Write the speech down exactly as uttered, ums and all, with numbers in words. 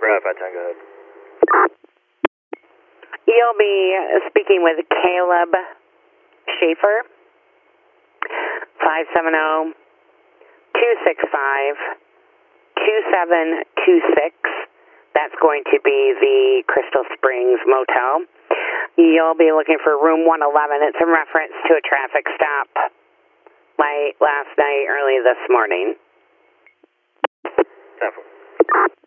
Bravo, ten, go ahead. You'll be speaking with Caleb Schaefer, five seven zero, two six five, two seven two six. That's going to be the Crystal Springs Motel. You'll be looking for room one eleven. It's in reference to a traffic stop late last night, early this morning. ten four.